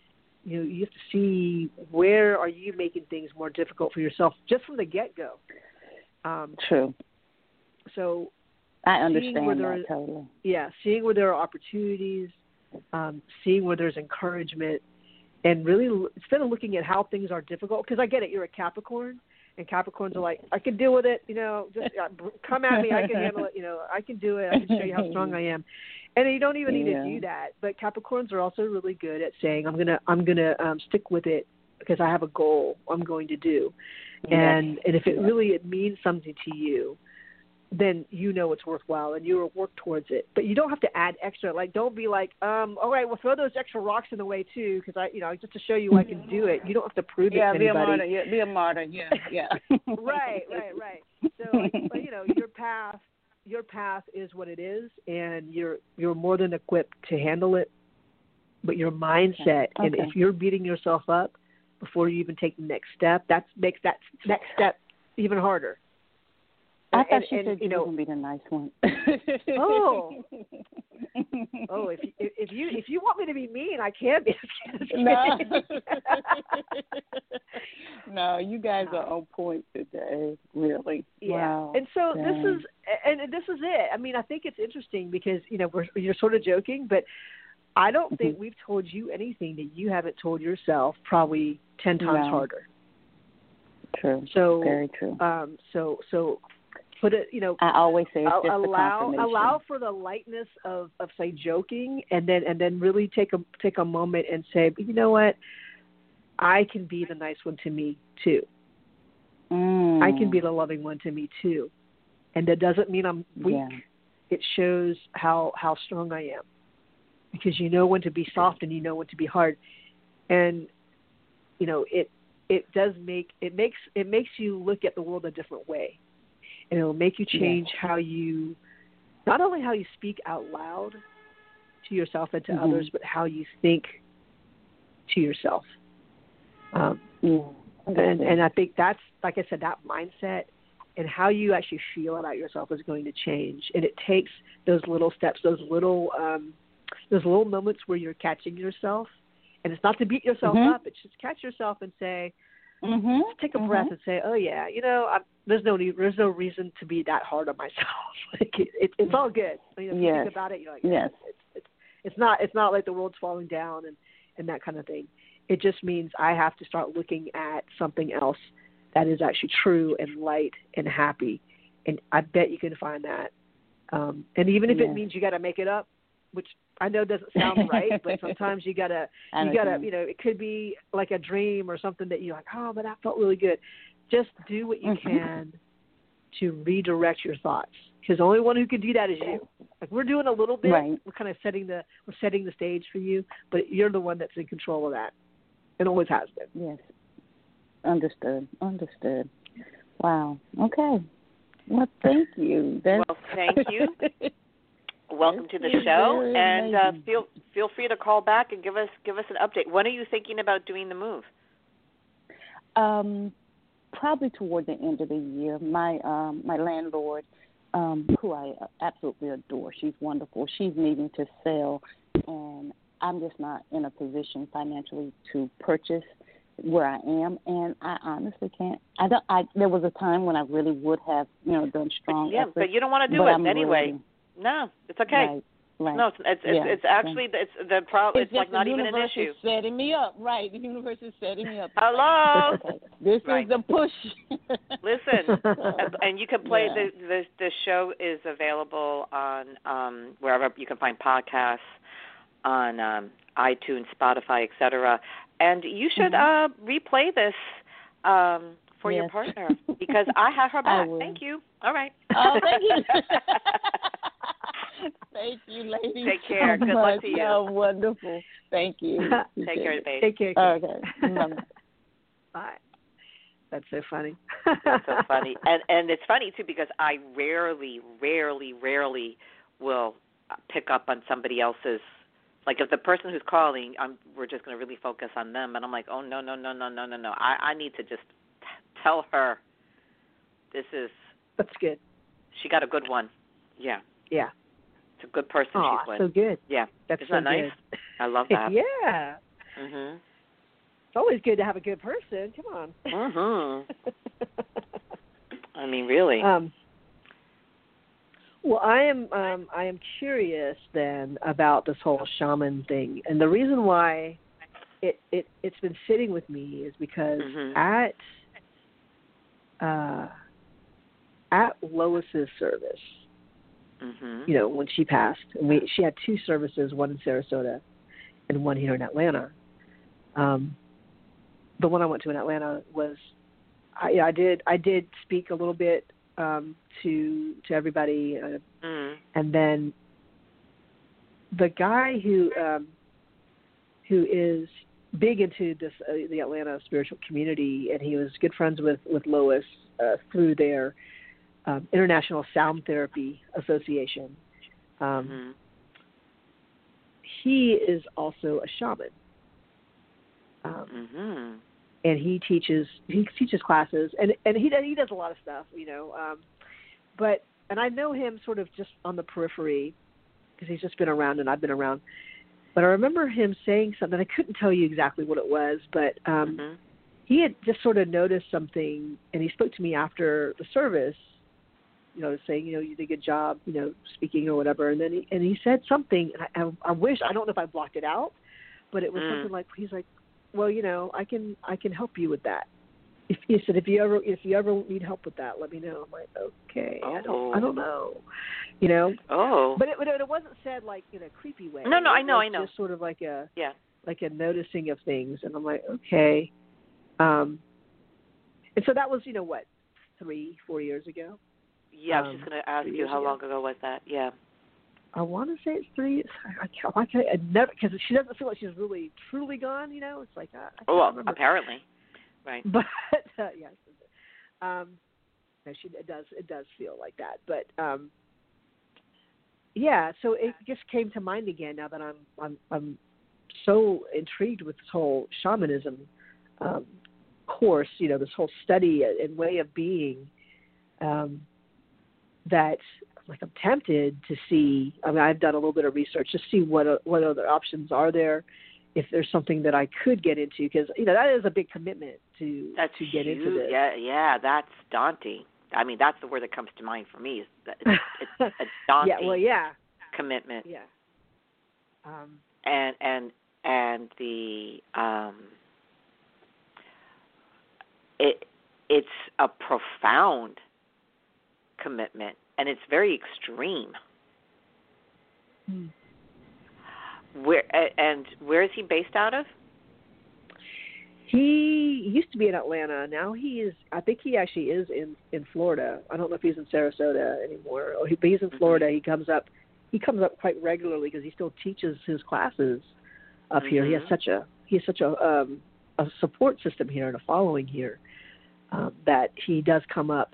you have to see where are you making things more difficult for yourself just from the get-go. True. So I understand that totally. Yeah, seeing where there are opportunities, seeing where there's encouragement, and really instead of looking at how things are difficult, because I get it, you're a Capricorn, and Capricorns are like, I can deal with it, just come at me, I can handle it, I can do it, I can show you how strong I am. And you don't even need to do that. But Capricorns are also really good at saying, I'm gonna stick with it because I have a goal I'm going to do. And if it really means something to you, then it's worthwhile and you will work towards it. But you don't have to add extra. Like, don't be like, all right, well, throw those extra rocks in the way too, because just to show you I can do it. You don't have to prove it to anybody. Be a martyr. Yeah. Right. So, but your path is what it is, and you're more than equipped to handle it. But your mindset, and if you're beating yourself up before you even take the next step, that makes that next step even harder. I thought she said you were going to be the nice one. Oh, if you want me to be mean, I can be. No, you guys are on point today, really. Yeah. Wow. And so this is it. I mean, I think it's interesting because you're sort of joking, but I don't think we've told you anything that you haven't told yourself probably 10 times harder. True. So very true. So put it, I always say it's just allow for the lightness of say joking, and then really take a moment and say, but you know what, I can be the nice one to me too. I can be the loving one to me too, and that doesn't mean I'm weak. Yeah. It shows how strong I am, because you know when to be soft and you know when to be hard, and it makes you look at the world a different way. And it will make you change not only how you speak out loud to yourself and to others, but how you think to yourself. And I think that's, like I said, that mindset and how you actually feel about yourself is going to change. And it takes those little steps, those little moments where you're catching yourself. And it's not to beat yourself up. It's just catch yourself and say, just take a breath and say, oh yeah, there's no reason to be that hard on myself. Like it's all good. If you think about it, you're like, it's not like the world's falling down and that kind of thing. It just means I have to start looking at something else that is actually true and light and happy. And I bet you can find that. And even if it means you got to make it up, which I know doesn't sound right, but sometimes you gotta, it could be like a dream or something that you're like, oh, but that felt really good. Just do what you can to redirect your thoughts, because the only one who can do that is you. Like, we're doing a little bit, we're kind of setting the stage for you, but you're the one that's in control of that, and always has been. Yes, understood. Wow. Okay. Well, thank you. Thank you. Welcome to the show, and feel free to call back and give us an update. When are you thinking about doing the move? Probably toward the end of the year. My landlord, who I absolutely adore, she's wonderful. She's needing to sell, and I'm just not in a position financially to purchase where I am, and I honestly can't. There was a time when I really would have, done strong efforts. But you don't want to do it anyway. No, it's okay. Right. No, it's actually the problem. It's like not even an issue. The universe is setting me up. Right. The universe is setting me up. Hello. This is the push. Listen, and you can play the show is available on wherever you can find podcasts, on iTunes, Spotify, etc. And you should replay this for your partner, because I have her back. Thank you. All right. Oh, thank you. Thank you, ladies. Take care. Good luck to you. Oh, wonderful. Thank you. Take care, baby. Take care. Okay. Bye. That's so funny. That's so funny. And it's funny, too, because I rarely will pick up on somebody else's. Like, if the person who's calling, we're just going to really focus on them. And I'm like, oh, no. I need to just tell her That's good. She got a good one. Yeah. Yeah. It's a good person she's with. So good. Yeah. That's Isn't so that nice? Good. I love that. Yeah. always good to have a good person. Come on. Mhm. I mean, really. Well, I am curious then about this whole shaman thing, and the reason why it's been sitting with me is because at Lois's service, you know, when she passed, she had 2 services, one in Sarasota and one here in Atlanta. The one I went to in Atlanta was, I did speak a little bit to everybody, and then the guy who is big into this the Atlanta spiritual community, and he was good friends with Lois through their International Sound Therapy Association. He is also a shaman, and he teaches classes, and he does a lot of stuff, you know. And I know him sort of just on the periphery because he's just been around and I've been around. But I remember him saying something. I couldn't tell you exactly what it was, but he had just sort of noticed something, and he spoke to me after the service, you know, saying, you know, you did a good job, you know, speaking or whatever. And then he said something, and I don't know if I blocked it out, but it was something like, he's like, well, you know, I can help you with that. He said, if you ever need help with that, let me know. I'm like, okay, I don't know, you know. But it wasn't said like in a creepy way. No, I know. Just sort of like a noticing of things, and I'm like, okay. And so that was, you know, what, 3-4 years ago. Yeah, I was just going to ask you how long ago was that? Yeah. I want to say it's 3. I never, because she doesn't feel like she's really truly gone. You know, it's like I can't remember. Apparently, right? But yes, no, it does feel like that. But yeah, so it just came to mind again now that I'm so intrigued with this whole shamanism course. You know, this whole study and way of being. That. Like I'm tempted to see. I mean, I've done a little bit of research to see what other options are there, if there's something that I could get into, because you know that is a big commitment to get into this. Yeah, that's daunting. I mean, that's the word that comes to mind for me. Is that it's a daunting commitment. Yeah. And the it's a profound commitment. And it's very extreme. Where is he based out of? He used to be in Atlanta. Now I think he actually is in Florida. I don't know if he's in Sarasota anymore. But he's in Florida. He comes up quite regularly because he still teaches his classes up here. He has such a support system here and a following here that he does come up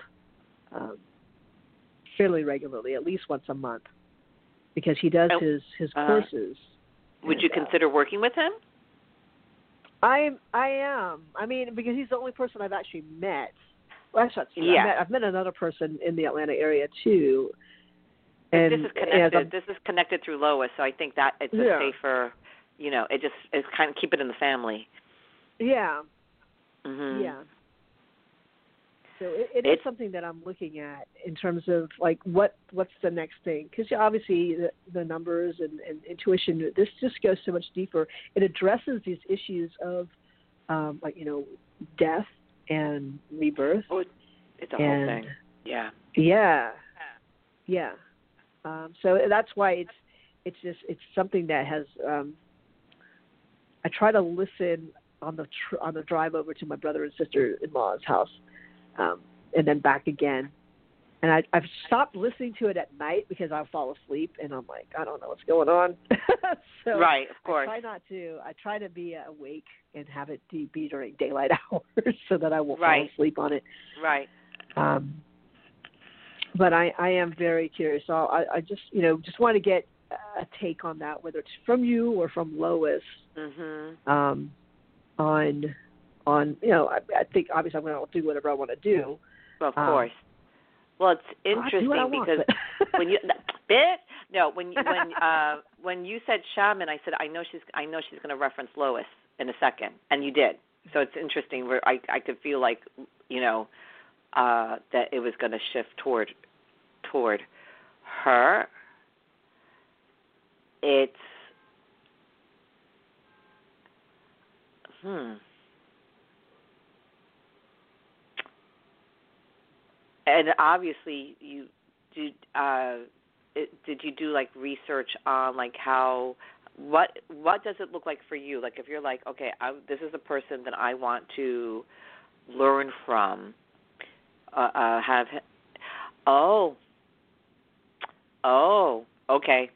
fairly regularly, at least once a month, because he does his courses. Would you consider working with him? I am. I mean, because he's the only person I've actually met. Well, that's not true. Yeah. I've met another person in the Atlanta area too. And this is connected. This is connected through Lois, so I think that it's a safer. You know, it's kind of keep it in the family. Yeah. Yeah. So it is something that I'm looking at in terms of like what's the next thing, because obviously the numbers and intuition, this just goes so much deeper. It addresses these issues of like, you know, death and rebirth. Oh, it's a whole thing. Yeah. So that's why it's something that has. I try to listen on the drive over to my brother and sister-in-law's house. And then back again. And I've stopped listening to it at night because I'll fall asleep and I'm like, I don't know what's going on. So right, of course. I try to be awake and have it be during daylight hours so that I won't fall asleep on it. Right. But I am very curious. So I just want to get a take on that, whether it's from you or from Lois, on, you know, I think obviously I'm going to do whatever I want to do. Well, of course. Well, it's interesting because when you said shaman, I said I know she's going to reference Lois in a second, and you did. So it's interesting where I could feel like, that it was going to shift toward her. It's and obviously you did. Did you do like research on like how what does it look like for you? Like if you're like, okay, this is a person that I want to learn from. Okay.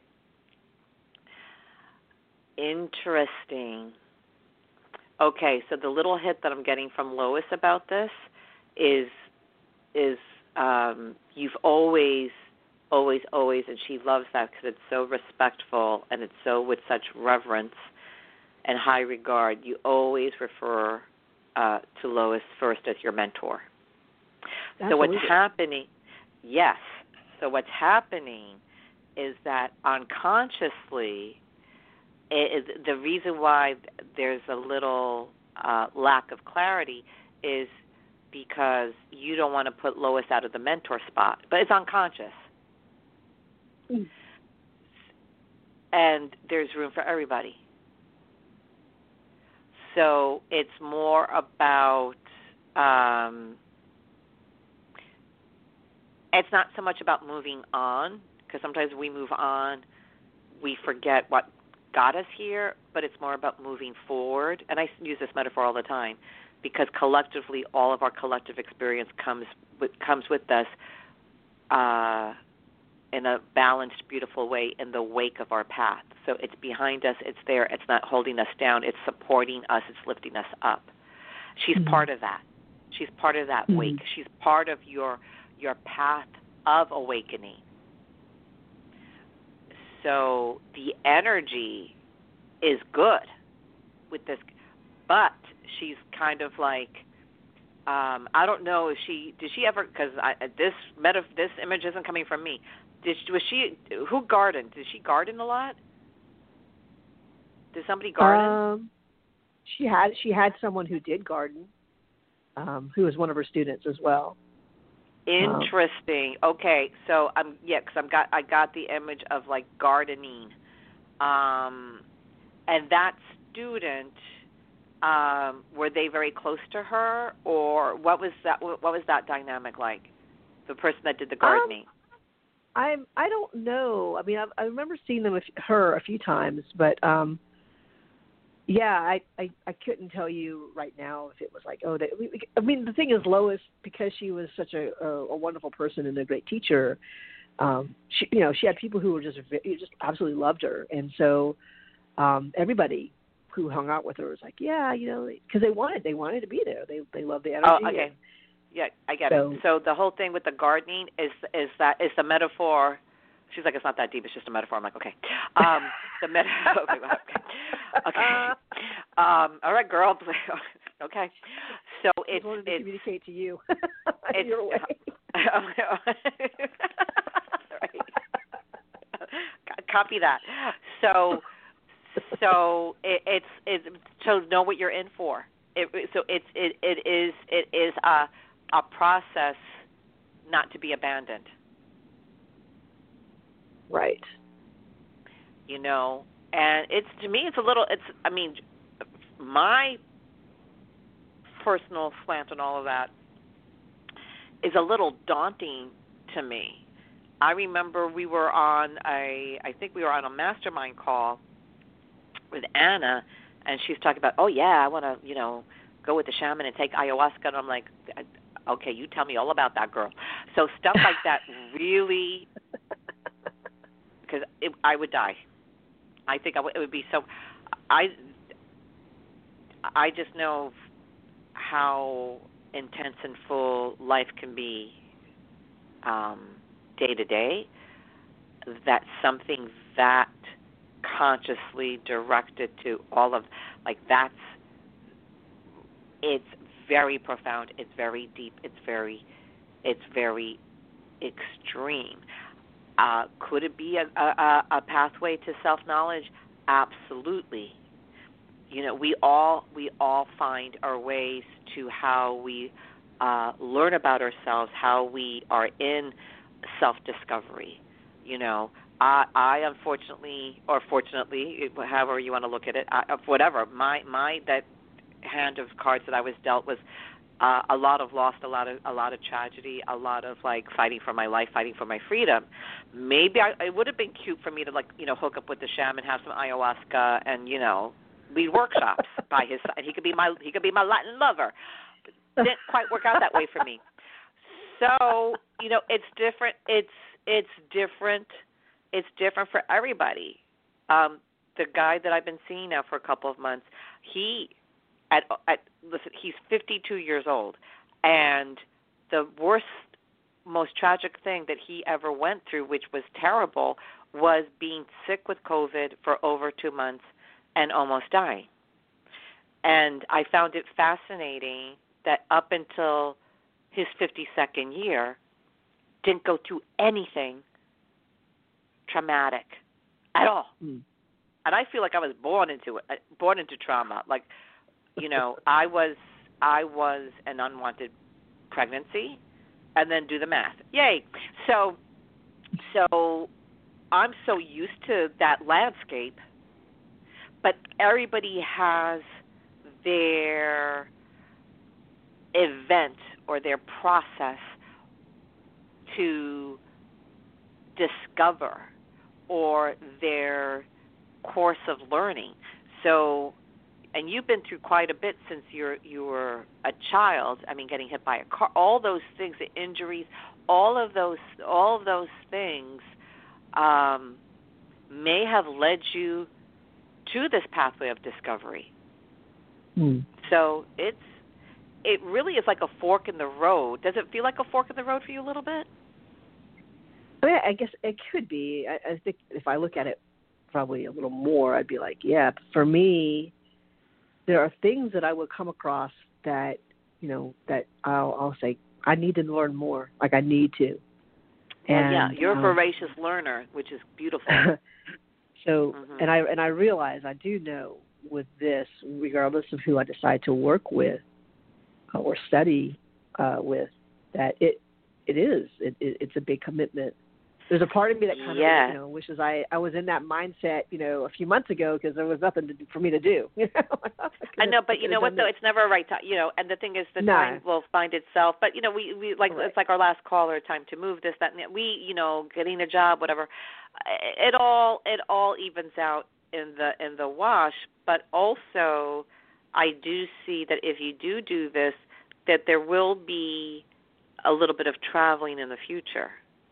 Interesting. Okay, so the little hit that I'm getting from Lois about this is you've always, and she loves that because it's so respectful and it's so with such reverence and high regard. You always refer to Lois first as your mentor. Absolutely. So what's happening? Yes. So what's happening is that unconsciously, the reason why there's a little lack of clarity is because you don't want to put Lois out of the mentor spot, but it's unconscious. And there's room for everybody. So it's more about, it's not so much about moving on, because sometimes we move on, we forget what got us here, but it's more about moving forward. And I use this metaphor all the time because collectively, all of our collective experience comes with us in a balanced, beautiful way in the wake of our path. So it's behind us, it's there, it's not holding us down, it's supporting us, it's lifting us up. She's part of that. She's part of that wake. She's part of your path of awakening. So the energy is good with this, but she's kind of like, I don't know if did she ever, because this image isn't coming from me. Who gardened? Did she garden a lot? Did somebody garden? She had someone who did garden, who was one of her students as well. Interesting. Okay, so because I got the image of like gardening, and that student, were they very close to her, or what was that? What was that dynamic like? The person that did the gardening. I don't know. I mean, I remember seeing her a few times, but yeah, I couldn't tell you right now if it was like, I mean, the thing is, Lois, because she was such a wonderful person and a great teacher, she had people who were just absolutely loved her, and so everybody who hung out with her was like, yeah, because they wanted to be there. They loved the energy. Oh, okay. Yeah, I get it. So the whole thing with the gardening is the metaphor. She's like, it's not that deep. It's just a metaphor. I'm like, okay. The metaphor. Okay. All right, girl. Okay. So it's to communicate to you. It's your way. Right. Copy that. So it's so know what you're in for. It is a process not to be abandoned. Right. And to me, my personal slant on all of that is a little daunting to me. I remember we were on I think we were on a mastermind call with Anna, and she's talking about, oh yeah, I want to, go with the shaman and take ayahuasca, and I'm like, okay, you tell me all about that, girl. So stuff like that really, because I would die. I think it would be so. I just know how intense and full life can be day to day. That something that consciously directed to all of, it's very profound. It's very deep. It's very extreme. Could it be a pathway to self-knowledge? Absolutely. we all find our ways to how we learn about ourselves, how we are in self-discovery. I unfortunately, or fortunately, however you want to look at it, whatever, my that hand of cards that I was dealt was a lot of loss, a lot of tragedy, a lot of fighting for my life, fighting for my freedom. Maybe it would have been cute for me to hook up with the shaman, have some ayahuasca, and lead workshops by his side. He could be my Latin lover. Didn't quite work out that way for me. So it's different. It's different. It's different for everybody. The guy that I've been seeing now for a couple of months, listen, he's 52 years old, and the worst, most tragic thing that he ever went through, which was terrible, was being sick with COVID for over 2 months and almost dying. And I found it fascinating that up until his 52nd year, didn't go through anything traumatic at all. And I feel like I was born into trauma. I was an unwanted pregnancy, and then do the math. Yay. So I'm so used to that landscape, but everybody has their event or their process to discover, or their course of learning. So, and you've been through quite a bit since you were a child. I mean, getting hit by a car, all those things, the injuries, all of those things may have led you to this pathway of discovery. So it really is like a fork in the road. Does it feel like a fork in the road for you a little bit? I mean, I guess it could be. I think if I look at it probably a little more, I'd be like, yeah. For me, there are things that I would come across that, that I'll say, I need to learn more. I need to. And yeah, you're a voracious learner, which is beautiful. So, and I realize, I do know with this, regardless of who I decide to work with or study with, that it's a big commitment. There's a part of me that kind of wishes I was in that mindset, a few months ago, because there was nothing for me to do. I know, but you know what though? It's never a right time. And the thing is, the time will find itself. But we like It's like our last caller, time to move this, that, and that. We getting a job, whatever. It all evens out in the wash. But also, I do see that if you do this, that there will be a little bit of traveling in the future.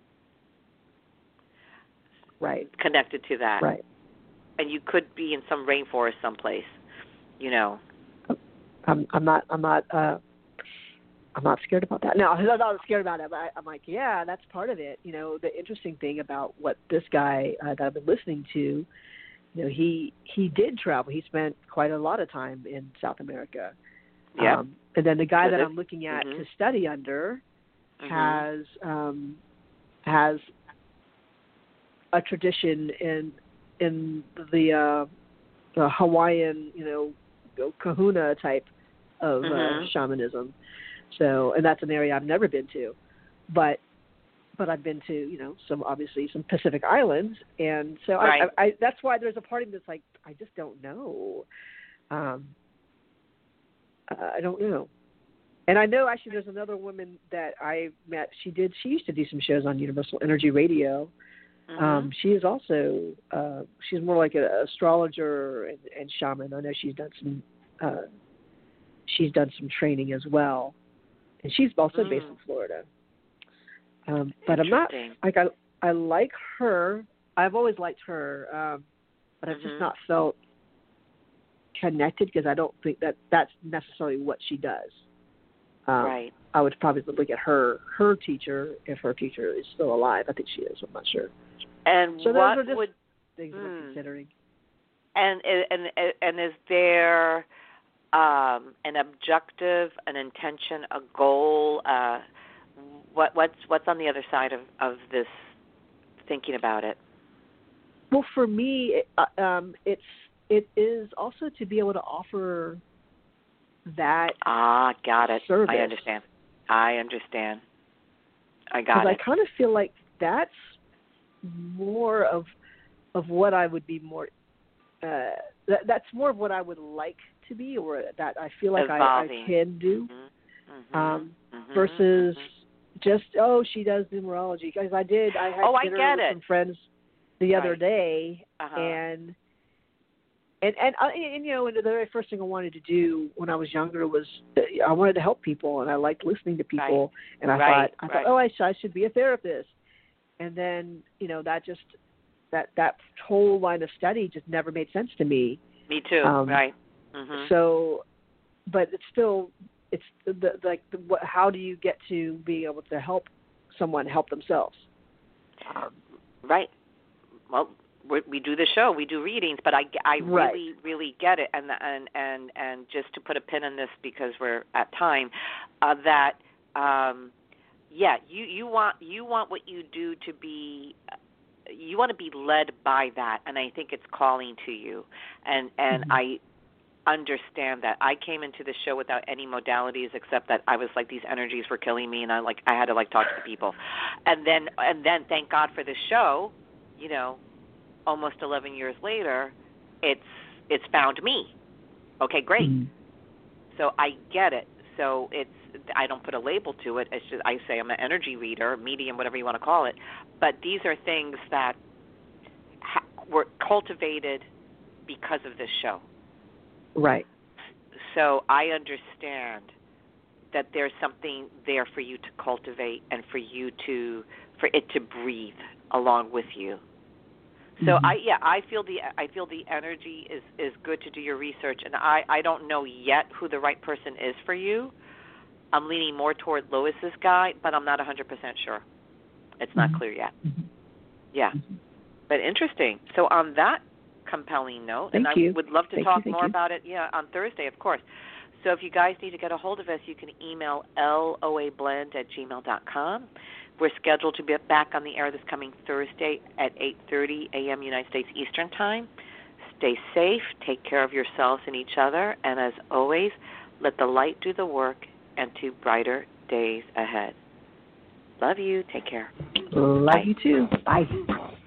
Right. Connected to that. Right. And you could be in some rainforest someplace, I'm not scared about that. No, I'm not scared about it, but I'm like, yeah, that's part of it. The interesting thing about what this guy that I've been listening to, he did travel. He spent quite a lot of time in South America. Yeah. And then the guy that I'm looking at to study under has a tradition in the Hawaiian, kahuna type of shamanism. So, and that's an area I've never been to, but I've been to, some Pacific islands, and so I that's why there's a part of me that's like, I just don't know. I don't know. And I know actually there's another woman that I met. She used to do some shows on Universal Energy Radio. She is also she's more like an astrologer and shaman. I know she's done some training as well, and she's also based in Florida. But I'm not I like her. I've always liked her, but I've just not felt connected, because I don't think that's necessarily what she does. Right. I would probably look at her teacher, if her teacher is still alive. I think she is. I'm not sure. And so what those are just would things I'm considering? And is there an objective, an intention, a goal? What's on the other side of this? Thinking about it. Well, for me, it's it is also to be able to offer that. Got it. Service. I understand. I got it. Because I kind of feel like that's more of what I would be more. That's more of what I would like to be, or that I feel like I can do, versus just she does numerology. Because I had dinner with some friends the other day, and the very first thing I wanted to do when I was younger was I wanted to help people, and I liked listening to people, and I thought, I should be a therapist, and then that just that whole line of study just never made sense to me. Me too. Right. Mm-hmm. So, but it's how do you get to be able to help someone help themselves? Right. Well, we do the show, we do readings, but I really, really get it, and just to put a pin in this because we're at time, you want what you do to be. You want to be led by that, and I think it's calling to you, and I understand that. I came into the show without any modalities except that I was like, these energies were killing me, and I had to talk to the people, and then thank God for the show, almost 11 years later, it's found me. Okay, great. Mm-hmm. So I get it. So I don't put a label to it. It's just I say I'm an energy reader, medium, whatever you want to call it. But these are things that were cultivated because of this show. Right. So I understand that there's something there for you to cultivate and for it to breathe along with you. So I feel the energy is good to do your research, and I don't know yet who the right person is for you. I'm leaning more toward Lois's guy, but I'm not 100% sure. It's not clear yet. Mm-hmm. Yeah, but interesting. So on that compelling note, I would love to talk more about it. Yeah, on Thursday, of course. So if you guys need to get a hold of us, you can email loablend@gmail.com. We're scheduled to be back on the air this coming Thursday at 8:30 a.m. United States Eastern Time. Stay safe, take care of yourselves and each other, and as always, let the light do the work and to brighter days ahead. Love you. Take care. Love you too. Bye.